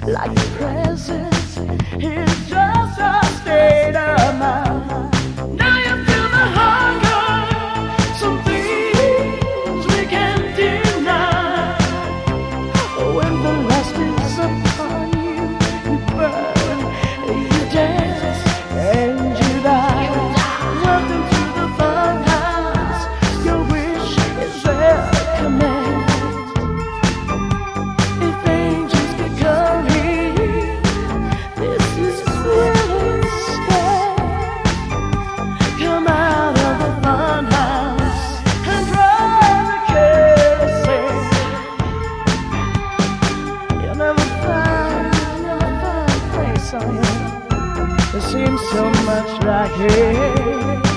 like the present is just a state of mind. Now you feel the hunger, some things we can't deny. When the lust is upon you, you burn, you dance, and you die. Welcome to the fun house. Your wish is their command. If angels could come here, this is where it stands. Come out of the fun house and try the kerosene. You'll never find a place on earth that seems so much like here.